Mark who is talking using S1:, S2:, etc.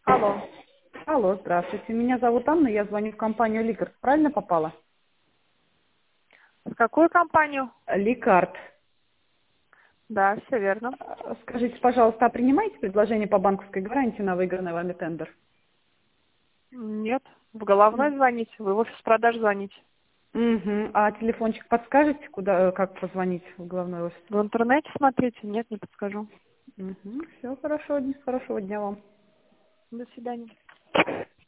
S1: Алло.
S2: Алло, здравствуйте. Меня зовут Анна, я звоню в компанию Ликард. Правильно попала?
S1: В какую компанию?
S2: Ликард.
S1: Да, все верно.
S2: Скажите, пожалуйста, а принимаете предложение по банковской гарантии на выигранный вами тендер?
S1: Нет. В головной звоните, вы в офис продаж звоните.
S2: Угу. А телефончик подскажете, куда, как позвонить в главный офис?
S1: В интернете смотрите? Нет, не подскажу.
S2: Угу. Все, хорошо, хорошего дня вам.
S1: До свидания.